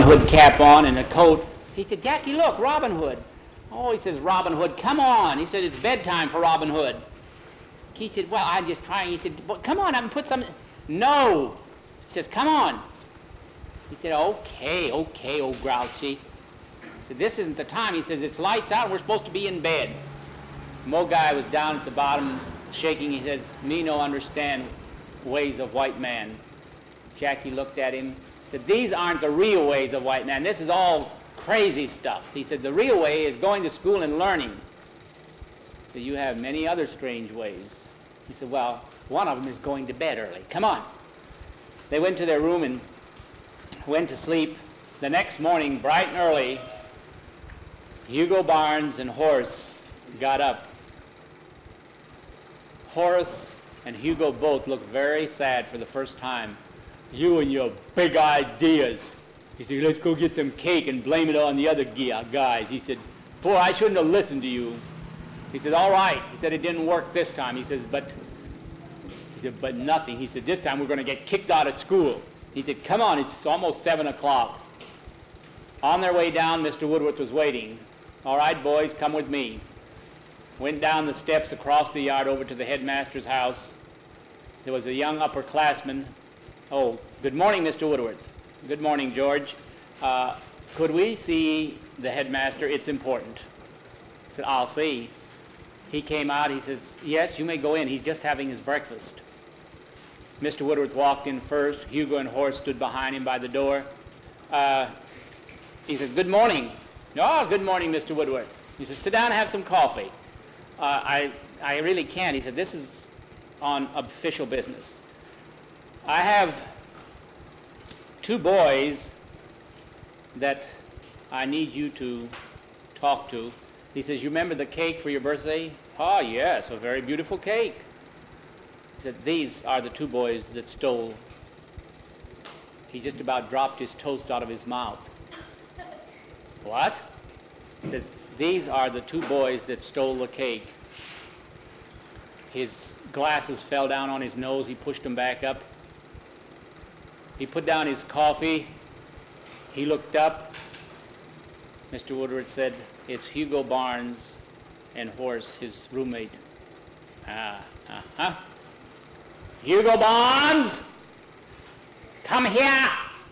Hood cap on and a coat. He said, Jackie, look, Robin Hood. Oh, he says, Robin Hood, come on. He said, it's bedtime for Robin Hood. He said, well, I'm just trying. He said, well, come on, I can put some. No. He says, come on. He said, okay, old grouchy. He said, this isn't the time. He says, it's lights out. We're supposed to be in bed. Mo guy was down at the bottom shaking. He says, me no understand ways of white man. Jackie looked at him, said, these aren't the real ways of white man. This is all crazy stuff. He said, the real way is going to school and learning. So you have many other strange ways. He said, well, one of them is going to bed early. Come on. They went to their room and went to sleep. The next morning, bright and early, Hugo Barnes and Horace got up. Horace and Hugo both looked very sad for the first time. You and your big ideas. He said, let's go get some cake and blame it on the other guys. He said, boy, I shouldn't have listened to you. He said, all right. He said, it didn't work this time. He says, but nothing. He said, this time we're going to get kicked out of school. He said, come on, it's almost 7 o'clock. On their way down, Mr. Woodworth was waiting. All right, boys, come with me. Went down the steps across the yard over to the headmaster's house. There was a young upperclassman. Oh, good morning, Mr. Woodworth. Good morning, George. Could we see the headmaster? It's important. I said, I'll see. He came out. He says, yes, you may go in. He's just having his breakfast. Mr. Woodworth walked in first. Hugo and Horace stood behind him by the door. He says, good morning. Oh, good morning, Mr. Woodworth. He says, sit down and have some coffee. I really can't. He said, this is on official business. I have 2 boys that I need you to talk to. He says, you remember the cake for your birthday? Oh, yes, a very beautiful cake. He said, these are the 2 boys that stole. He just about dropped his toast out of his mouth. What? He says, these are the 2 boys that stole the cake. His glasses fell down on his nose. He pushed them back up. He put down his coffee. He looked up. Mr. Woodward said, it's Hugo Barnes and Horace, his roommate. Hugo Barnes, come here.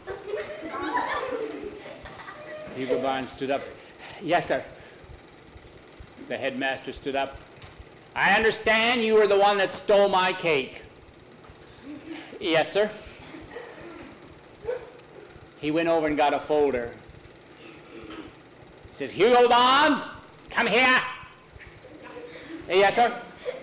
Hugo Barnes stood up. Yes, sir. The headmaster stood up. I understand you were the one that stole my cake. Yes, sir. He went over and got a folder. He says, Hugo Barnes, come here. Yes, sir.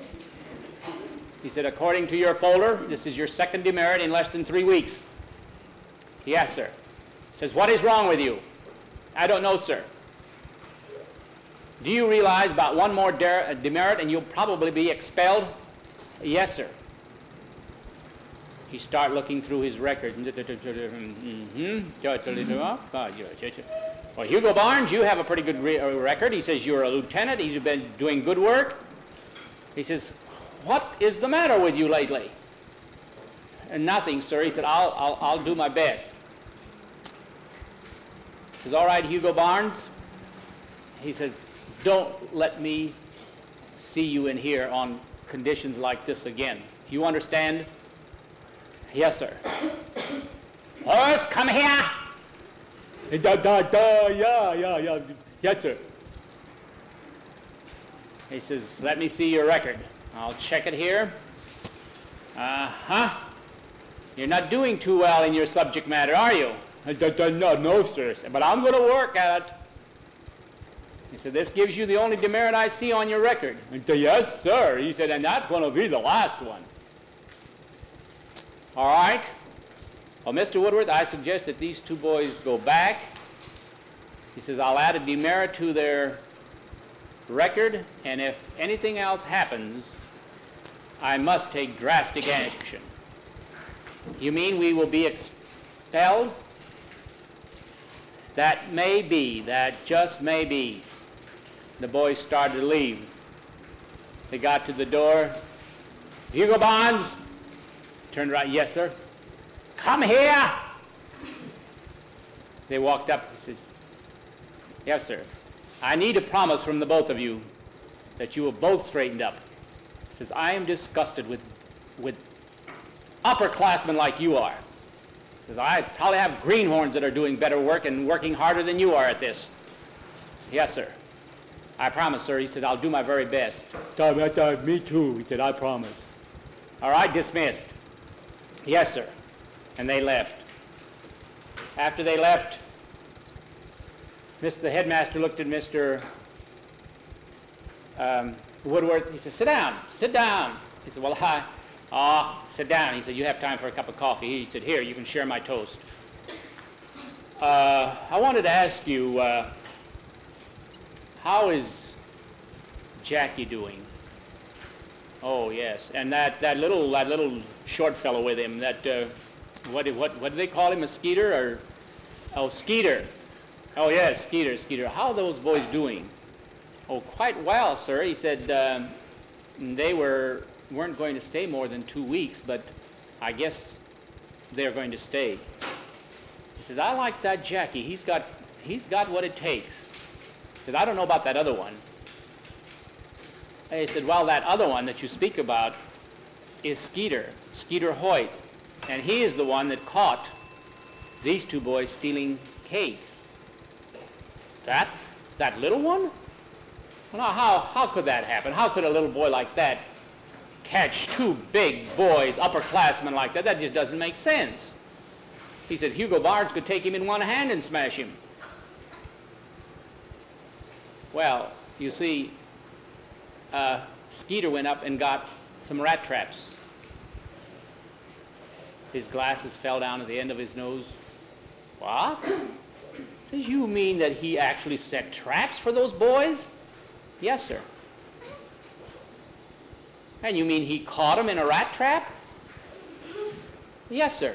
He said, according to your folder, this is your second demerit in less than 3 weeks. Yes, sir. He says, what is wrong with you? I don't know, sir. Do you realize about one more demerit and you'll probably be expelled? Yes, sir. He started looking through his record. Well, Hugo Barnes, you have a pretty good record. He says you're a lieutenant. He's been doing good work. He says, what is the matter with you lately? Nothing, sir. He said, I'll do my best. He says, all right, Hugo Barnes. He says, don't let me see you in here on conditions like this again. You understand? Yes, sir. Horace, come here. Yeah. Yes, sir. He says, let me see your record. I'll check it here. You're not doing too well in your subject matter, are you? No, sir. But I'm going to work at it. He said, this gives you the only demerit I see on your record. Yes, sir. He said, and that's going to be the last one. All right. Well, Mr. Woodworth, I suggest that these 2 boys go back. He says, I'll add a demerit to their record, and if anything else happens, I must take drastic action. You mean we will be expelled? That may be, that just may be. The boys started to leave. They got to the door. Hugo Barnes turned around. Yes, sir. Come here. They walked up. He says, yes, sir. I need a promise from the both of you that you will both straighten up. He says, I am disgusted with upperclassmen like you are. He says, I probably have greenhorns that are doing better work and working harder than you are at this. Yes, sir. I promise, sir. He said, I'll do my very best. Me too. He said, I promise. All right, dismissed. Yes, sir. And they left. After they left, the headmaster looked at Mr. Woodworth. He said, sit down, sit down. He said, well, sit down. He said, you have time for a cup of coffee. He said, here, you can share my toast. I wanted to ask you, how is Jackie doing? Oh, yes. And that little short fellow with him, that, what do they call him, a Skeeter? Or, oh, Skeeter. Oh, yes, Skeeter. How are those boys doing? Oh, quite well, sir. He said they weren't going to stay more than 2 weeks, but I guess they're going to stay. He says, I like that Jackie. He's got what it takes. He said, I don't know about that other one. He said, well, that other one that you speak about is Skeeter Hoyt, and he is the one that caught these two boys stealing cake. That little one? Well, now, how could that happen? How could a little boy like that catch two big boys, upperclassmen like that? That just doesn't make sense. He said Hugo Barnes could take him in one hand and smash him. Well, you see, Skeeter went up and got some rat traps. His glasses fell down at the end of his nose. What? Says, you mean that he actually set traps for those boys? Yes, sir. And you mean he caught them in a rat trap? Yes, sir.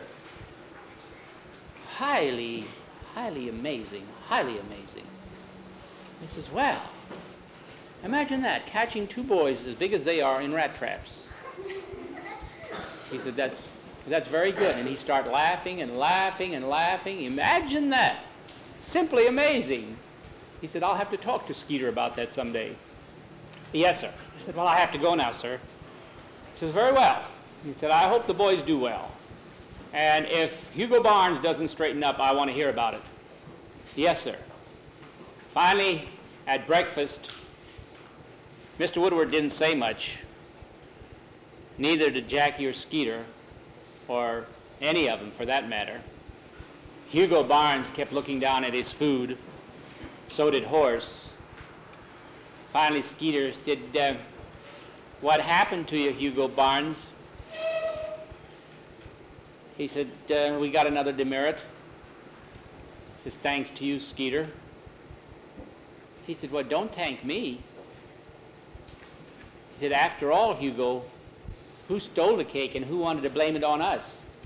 Highly amazing, highly amazing. He says, well, imagine that, catching two boys as big as they are in rat traps. He said, that's very good. And he started laughing and laughing and laughing. Imagine that. Simply amazing. He said, I'll have to talk to Skeeter about that someday. Yes, sir. He said, well, I have to go now, sir. He says, very well. He said, I hope the boys do well. And if Hugo Barnes doesn't straighten up, I want to hear about it. Yes, sir. Finally, at breakfast, Mr. Woodward didn't say much. Neither did Jackie or Skeeter, or any of them for that matter. Hugo Barnes kept looking down at his food. So did Horace. Finally, Skeeter said, what happened to you, Hugo Barnes? He said, we got another demerit. He says, thanks to you, Skeeter. He said, well, don't thank me. He said, after all, Hugo, who stole the cake and who wanted to blame it on us?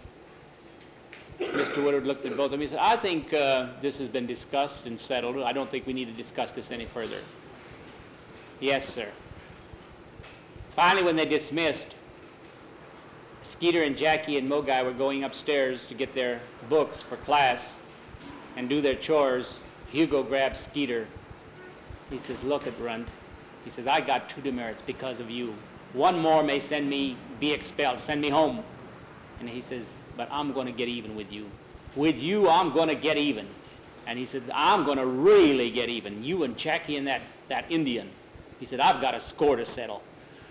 Mr. Woodward looked at both of them. He said, I think this has been discussed and settled. I don't think we need to discuss this any further. Yes, sir. Finally, when they dismissed, Skeeter and Jackie and Mogai were going upstairs to get their books for class and do their chores. Hugo grabbed Skeeter. He says, look at Runt. He says, I got 2 demerits because of you. One more may be expelled, send me home. And he says, but I'm going to get even with you. With you, I'm going to get even. And he said, I'm going to really get even. You and Jackie and that Indian. He said, I've got a score to settle.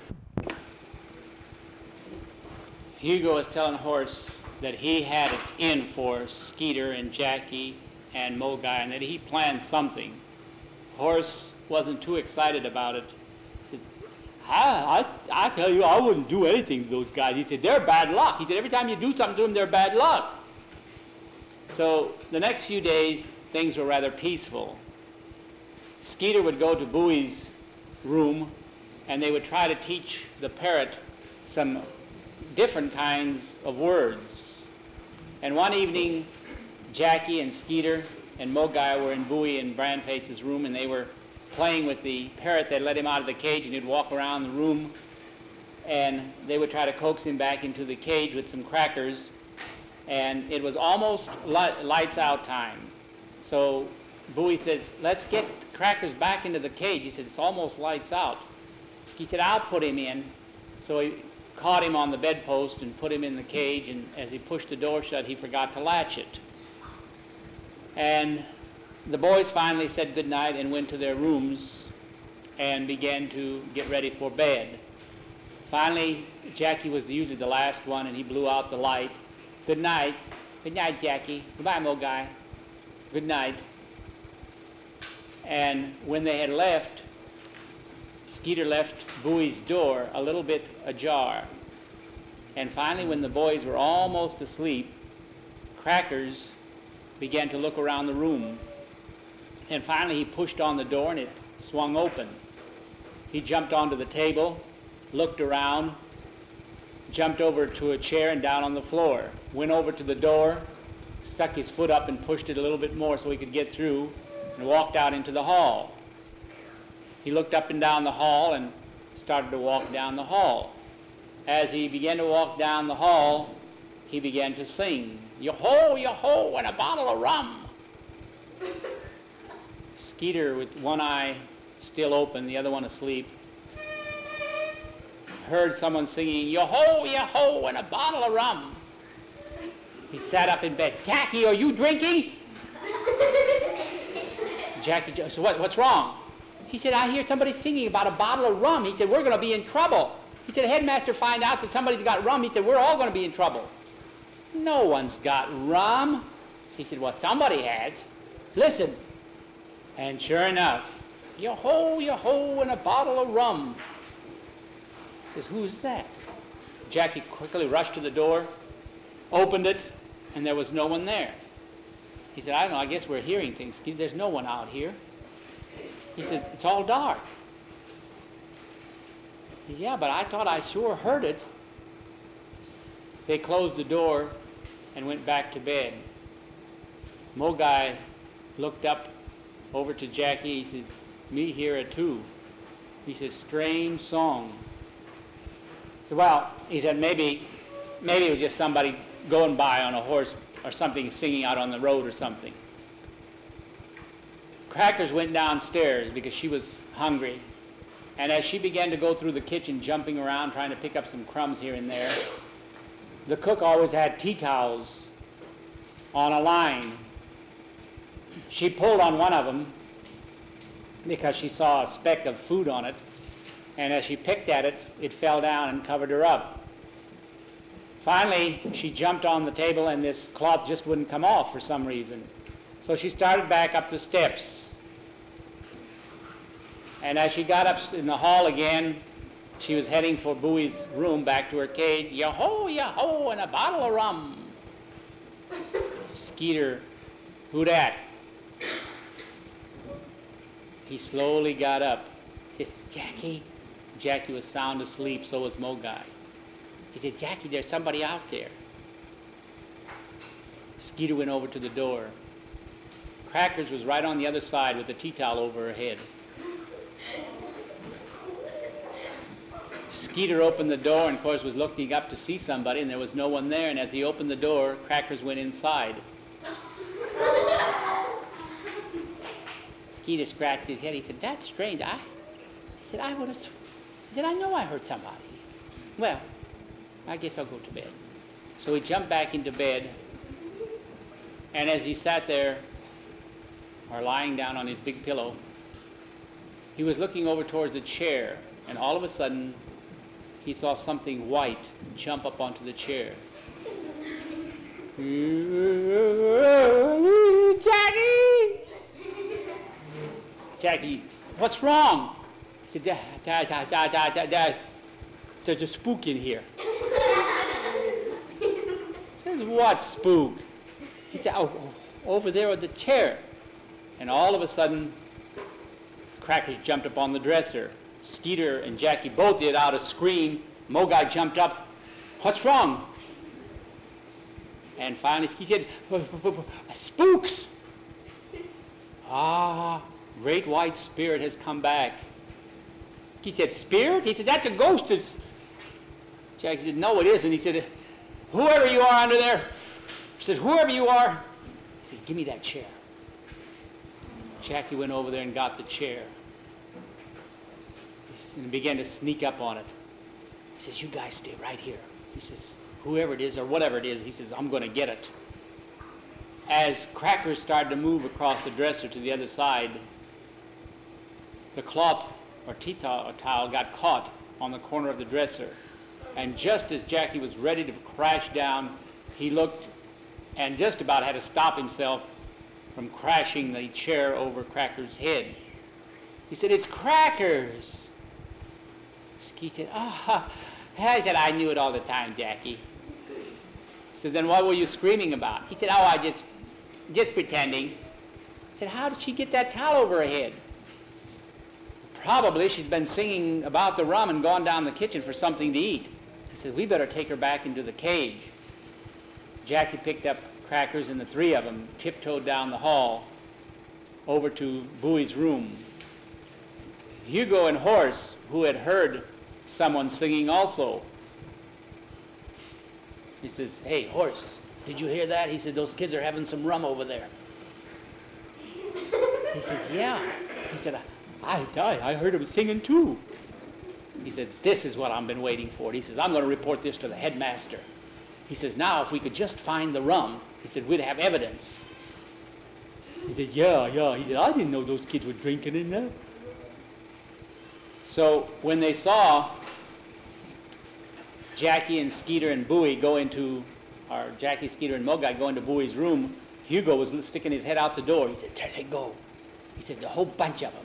Hugo was telling Horace that he had it in for Skeeter and Jackie and Mogai, and that he planned something. Horace wasn't too excited about it. He said, I tell you, I wouldn't do anything to those guys. He said, they're bad luck. He said, every time you do something to them, they're bad luck. So the next few days, things were rather peaceful. Skeeter would go to Bowie's room, and they would try to teach the parrot some different kinds of words. And one evening, Jackie and Skeeter and Mogai were in Bowie and Brandface's room, and they were playing with the parrot. They let him out of the cage, and he'd walk around the room, and they would try to coax him back into the cage with some crackers, and it was almost lights out time. So Bowie says, let's get Crackers back into the cage. He said, it's almost lights out. He said, I'll put him in. So he caught him on the bedpost and put him in the cage, and as he pushed the door shut, he forgot to latch it. And the boys finally said good night and went to their rooms and began to get ready for bed. Finally, Jackie was usually the last one, and he blew out the light. Good night. Good night, Jackie. Goodbye, Mogai. Good night. And when they had left, Skeeter left Bowie's door a little bit ajar. And finally, when the boys were almost asleep, Crackers began to look around the room. And finally, he pushed on the door, and it swung open. He jumped onto the table, looked around, jumped over to a chair and down on the floor, went over to the door, stuck his foot up and pushed it a little bit more so he could get through, and walked out into the hall. He looked up and down the hall and started to walk down the hall. As he began to walk down the hall, he began to sing, "Yo-ho, yo-ho, and a bottle of rum." Skeeter, with one eye still open, the other one asleep, heard someone singing, "Yo-ho, yo-ho, and a bottle of rum." He sat up in bed. "Jackie, are you drinking?" Jackie, so what's wrong? He said, "I hear somebody singing about a bottle of rum." He said, "We're going to be in trouble." He said, "Headmaster find out that somebody's got rum." He said, "We're all going to be in trouble." "No one's got rum." He said, "Well, somebody has. Listen." And sure enough, "Yo-ho, yo-ho, and a bottle of rum." He says, "Who's that?" Jackie quickly rushed to the door, opened it, and there was no one there. He said, "I don't know, I guess we're hearing things. There's no one out here." He said, "It's all dark." He said, "Yeah, but I thought I sure heard it." They closed the door and went back to bed. Mogai looked up over to Jackie. He says, "Me hear it too." He says, "Strange song." So, well, he said, maybe it was just somebody going by on a horse or something, singing out on the road or something. Crackers went downstairs because she was hungry, and as she began to go through the kitchen, jumping around, trying to pick up some crumbs here and there, the cook always had tea towels on a line. She pulled on one of them because she saw a speck of food on it, and as she picked at it, it fell down and covered her up. Finally, she jumped on the table, and this cloth just wouldn't come off for some reason. So she started back up the steps. And as she got up in the hall again, she was heading for Bowie's room, back to her cage. "Yo-ho, yo-ho, and a bottle of rum." Skeeter, "Who dat?" He slowly got up. He said, "Jackie." Jackie was sound asleep, so was Mogai. He said, "Jackie, there's somebody out there." Skeeter went over to the door. Crackers was right on the other side with a tea towel over her head. Skeeter opened the door and, of course, was looking up to see somebody, and there was no one there. And as he opened the door, Crackers went inside. Skeeter scratched his head. He said, "That's strange. I know I heard somebody. Well, I guess I'll go to bed." So he jumped back into bed, and as he sat there, or lying down on his big pillow, he was looking over towards the chair, and all of a sudden, he saw something white jump up onto the chair. "Jackie! Jackie, what's wrong?" He said, "There's a spook in here." Says, "What spook?" He said, "Oh, over there on the chair." And all of a sudden, Crackers jumped up on the dresser. Skeeter and Jackie both let out a scream. Mogai jumped up. "What's wrong?" And finally, he said, "Spooks!" "Ah, Great White Spirit has come back." He said, "Spirit?" He said, "That's a ghost." Jackie said, "No, it isn't." He said, "Whoever you are under there," he said, "whoever you are," he says, "give me that chair." Jackie went over there and got the chair and began to sneak up on it. He says, you guys stay right here. He says, whoever it is or whatever it is, he says, I'm going to get it. As Crackers started to move across the dresser to the other side, the cloth or tea towel got caught on the corner of the dresser. And just as Jackie was ready to crash down, he looked and just about had to stop himself from crashing the chair over Crackers' head. He said, it's Crackers. He said, I said, I knew it all the time, Jackie. He said, then what were you screaming about? He said, I just pretending. I said, how did she get that towel over her head? Probably she'd been singing about the rum and gone down the kitchen for something to eat. He said, we better take her back into the cage. Jackie picked up Crackers and the three of them tiptoed down the hall over to Bowie's room. Hugo and Horace, who had heard someone singing also, he says, hey, Horace, did you hear that? He said, those kids are having some rum over there. He says, yeah. He said, I heard him singing too. He said, this is what I've been waiting for. He says, I'm going to report this to the headmaster. He says, now if we could just find the rum, he said, we'd have evidence. He said, yeah. He said, I didn't know those kids were drinking in there. So when they saw Jackie and Skeeter and Bowie go into, or Jackie, Skeeter, and Mogai go into Bowie's room, Hugo was sticking his head out the door. He said, there they go. He said, the whole bunch of them.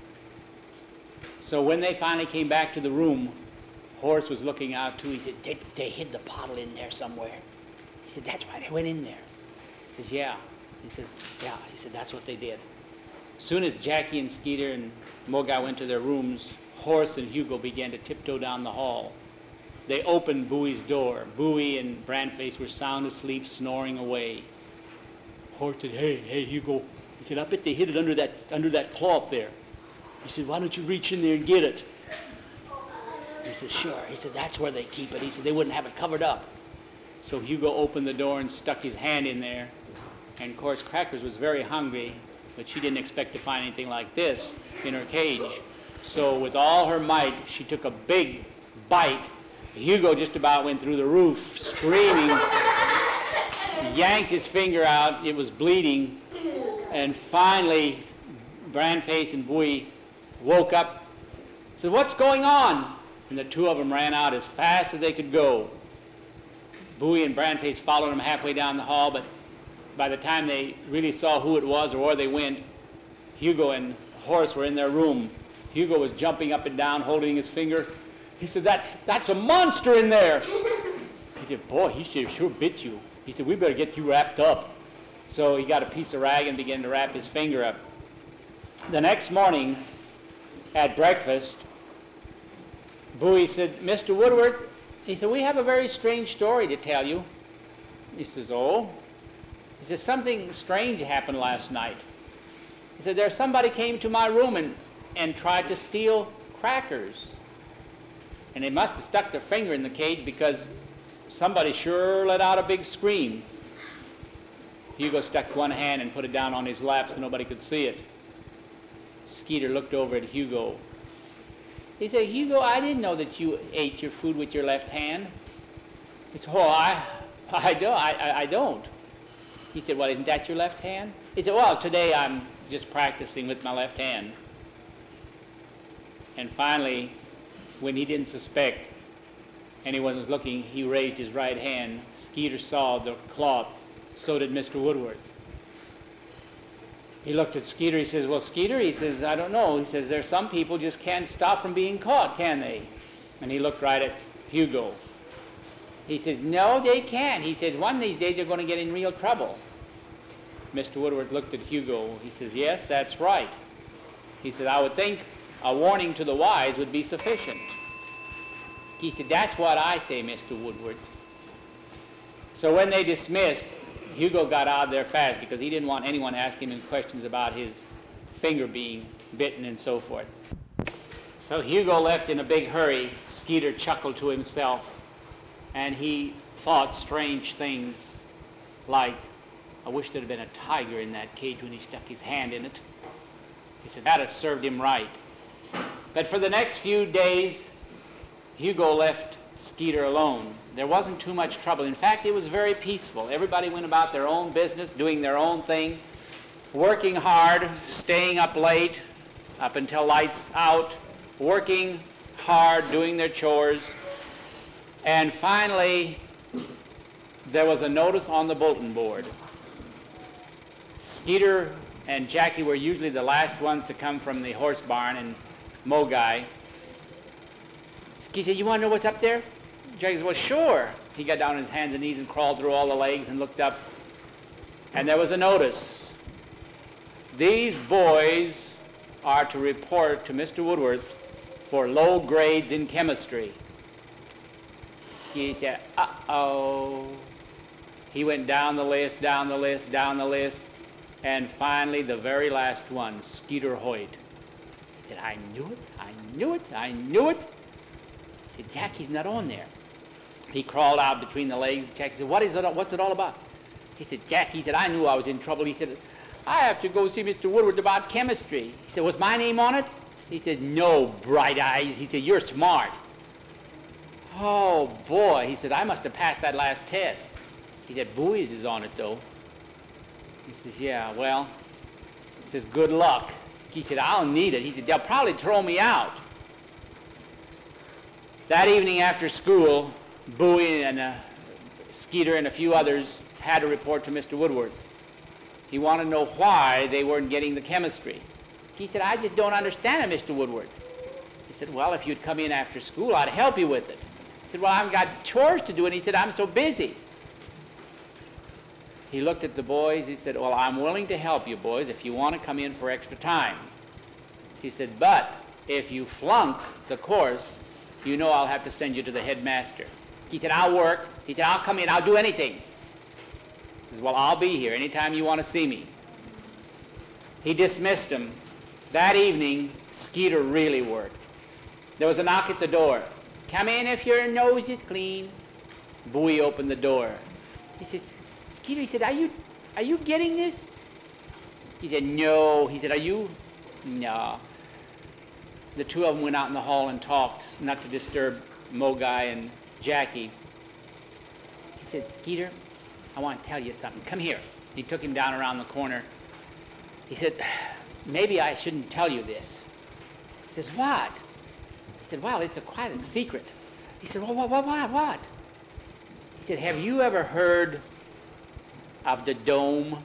So when they finally came back to the room, Horace was looking out too. He said, they hid the bottle in there somewhere. He said, that's why they went in there. He says, yeah. He says, yeah. He said, that's what they did. As soon as Jackie and Skeeter and Mogai went to their rooms, Horace and Hugo began to tiptoe down the hall. They opened Bowie's door. Bowie and Brandface were sound asleep, snoring away. Horace said, hey, Hugo. He said, I bet they hid it under that cloth there. He said, why don't you reach in there and get it? He said, sure. He said, that's where they keep it. He said, they wouldn't have it covered up. So Hugo opened the door and stuck his hand in there. And of course, Crackers was very hungry, but she didn't expect to find anything like this in her cage. So with all her might, she took a big bite. Hugo just about went through the roof, screaming, yanked his finger out. It was bleeding. And finally, Brandface and Bowie woke up, said, what's going on? And the two of them ran out as fast as they could go. Bowie and Brandface followed them halfway down the hall, but by the time they really saw who it was or where they went, Hugo and Horace were in their room. Hugo was jumping up and down, holding his finger. He said, that's a monster in there. He said, boy, he sure bit you. He said, we better get you wrapped up. So he got a piece of rag and began to wrap his finger up. The next morning at breakfast, Bowie said, Mr. Woodworth, he said, we have a very strange story to tell you. He says, oh? He says, something strange happened last night. He said, somebody came to my room and tried to steal Crackers. And they must have stuck their finger in the cage because somebody sure let out a big scream. Hugo stuck one hand and put it down on his lap so nobody could see it. Skeeter looked over at Hugo. He said, Hugo, I didn't know that you ate your food with your left hand. He said, oh, I don't. He said, well, isn't that your left hand? He said, well, today I'm just practicing with my left hand. And finally, when he didn't suspect anyone was looking, he raised his right hand. Skeeter saw the cloth. So did Mr. Woodworth. He looked at Skeeter. He says, well, Skeeter, he says, I don't know. He says, there's some people just can't stop from being caught, can they? And he looked right at Hugo. He said, no, they can't. He said, one of these days they're going to get in real trouble. Mr. Woodworth looked at Hugo. He says, yes, that's right. He said, I would think a warning to the wise would be sufficient. He said, that's what I say, Mr. Woodworth. So when they dismissed, Hugo got out of there fast because he didn't want anyone asking him questions about his finger being bitten and so forth. So Hugo left in a big hurry. Skeeter chuckled to himself, and he thought strange things like, I wish there had been a tiger in that cage when he stuck his hand in it. He said, that has served him right. But for the next few days, Hugo left Skeeter alone. There wasn't too much trouble. In fact, it was very peaceful. Everybody went about their own business, doing their own thing, working hard, staying up late, up until lights out, working hard, doing their chores. And finally, there was a notice on the bulletin board. Skeeter and Jackie were usually the last ones to come from the horse barn in Mogai. He said, you want to know what's up there? Jackie said, well, sure. He got down on his hands and knees and crawled through all the legs and looked up. And there was a notice. These boys are to report to Mr. Woodworth for low grades in chemistry. He said, uh-oh. He went down the list, down the list, down the list, and finally the very last one, Skeeter Hoyt. He said, I knew it, I knew it, I knew it. He said, Jackie's not on there. He crawled out between the legs. Jackie said, what's it all about? He said, Jackie, he said, I knew I was in trouble. He said, I have to go see Mr. Woodward about chemistry. He said, was my name on it? He said, no, bright eyes. He said, you're smart. Oh, boy. He said, I must have passed that last test. He said, Bowie's is on it, though. He says, yeah, well, he says, good luck. He said, I'll need it. He said, they'll probably throw me out. That evening after school, Bowie and Skeeter and a few others had to report to Mr. Woodworth. He wanted to know why they weren't getting the chemistry. He said, I just don't understand it, Mr. Woodworth. He said, well, if you'd come in after school, I'd help you with it. He said, well, I've got chores to do, and he said, I'm so busy. He looked at the boys. He said, well, I'm willing to help you, boys, if you want to come in for extra time. He said, but if you flunk the course, you know I'll have to send you to the headmaster. He said, I'll work. He said, I'll come in. I'll do anything. He says, well, I'll be here anytime you want to see me. He dismissed him. That evening, Skeeter really worked. There was a knock at the door. Come in if your nose is clean. Bowie opened the door. He said, Skeeter, he said, are you getting this? He said, no. He said, are you? No. The two of them went out in the hall and talked, not to disturb Mogai and Jackie. He said, Skeeter, I want to tell you something. Come here. He took him down around the corner. He said, maybe I shouldn't tell you this. He says, what? He said, well, it's quite a secret. He said, well, what? He said, have you ever heard of the dome?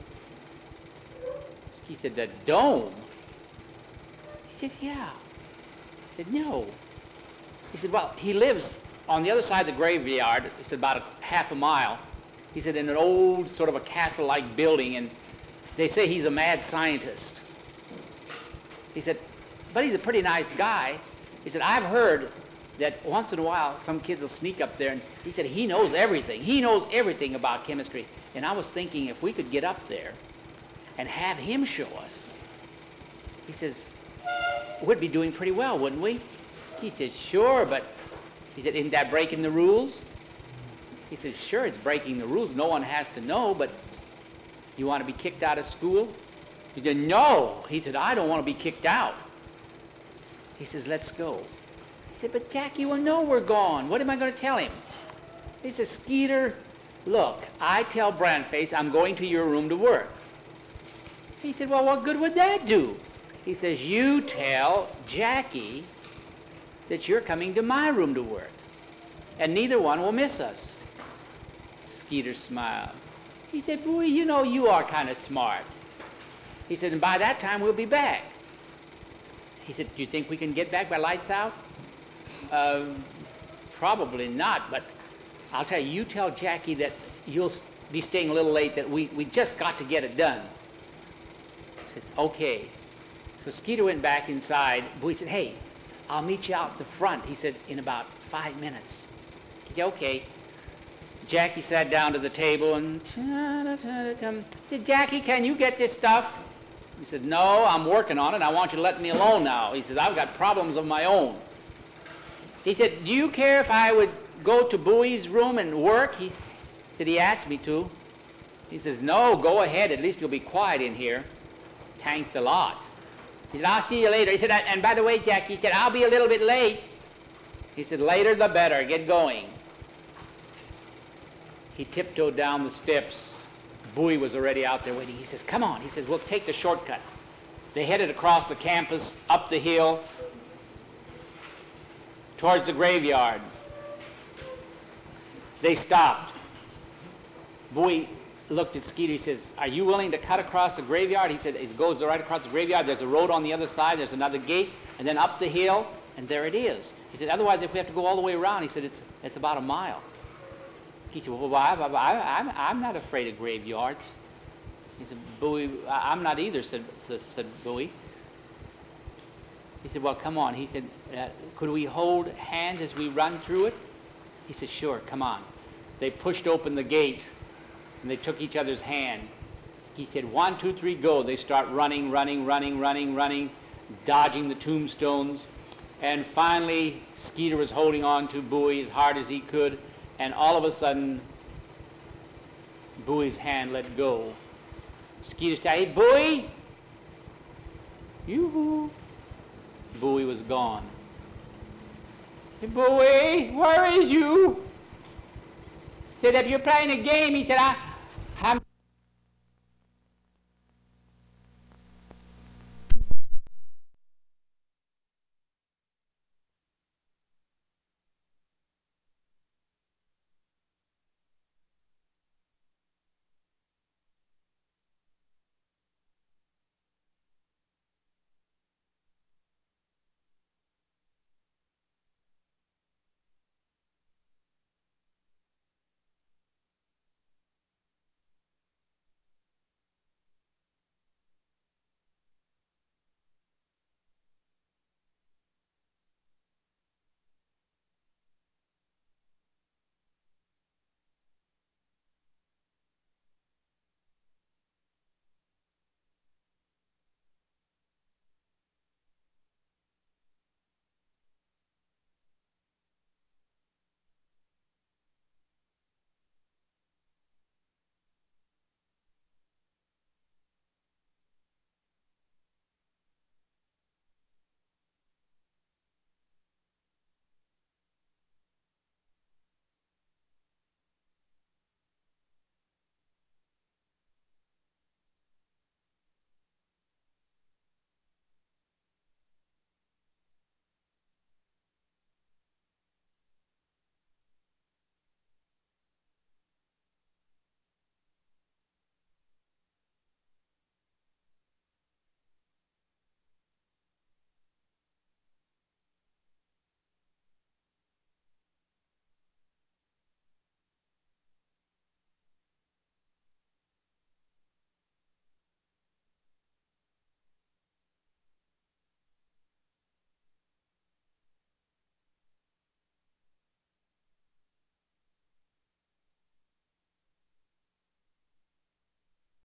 He said, the dome? He says, yeah. He said, no. He said, well, he lives on the other side of the graveyard. It's about half a mile. He said, in an old sort of a castle-like building, and they say he's a mad scientist. He said, but he's a pretty nice guy. He said, I've heard that once in a while some kids will sneak up there, and he said, he knows everything. He knows everything about chemistry. And I was thinking if we could get up there and have him show us. He says, we'd be doing pretty well, wouldn't we? He said, sure, but he said, isn't that breaking the rules? He said, sure, it's breaking the rules. No one has to know, but you want to be kicked out of school? He said, no. He said, I don't want to be kicked out. He says, let's go. He said, but Jackie will know we're gone. What am I going to tell him? He says, Skeeter, look, I tell Brandface I'm going to your room to work. He said, well, what good would that do? He says, you tell Jackie that you're coming to my room to work, and neither one will miss us. Skeeter smiled. He said, Bowie, you know you are kind of smart. He said, and by that time we'll be back. He said, do you think we can get back by lights out? Probably not, but I'll tell you, you tell Jackie that you'll be staying a little late, that we just got to get it done. He said, okay. So Skeeter went back inside. Bowie said, hey, I'll meet you out at the front. He said, in about 5 minutes. He said, okay. Jackie sat down to the table and said, Jackie, can you get this stuff? He said, no, I'm working on it. I want you to let me alone now. He said, I've got problems of my own. He said, do you care if I would go to Bowie's room and work? He said, he asked me to. He says, no, go ahead. At least you'll be quiet in here. Thanks a lot. He said, I'll see you later. He said, and by the way, Jack, he said, I'll be a little bit late. He said, later the better. Get going. He tiptoed down the steps. Bowie was already out there waiting. He says, come on. He says, we'll take the shortcut. They headed across the campus, up the hill, towards the graveyard. They stopped. Bowie looked at Skeeter. He says, are you willing to cut across the graveyard? He said, it goes right across the graveyard. There's a road on the other side. There's another gate. And then up the hill, and there it is. He said, otherwise, if we have to go all the way around, he said, it's about a mile. He said, well, I'm not afraid of graveyards. He said, Bowie, I'm not either, said Bowie. He said, well, come on. He said, could we hold hands as we run through it? He said, sure, come on. They pushed open the gate, and they took each other's hand. He said, 1, 2, 3, go. They start running, dodging the tombstones. And finally, Skeeter was holding on to Bowie as hard as he could, and all of a sudden, Bowie's hand let go. Skeeter said, hey, Bowie! Yoo-hoo! Bowie was gone. He said, Bowie, where is you? He said, if you're playing a game, he said, I'm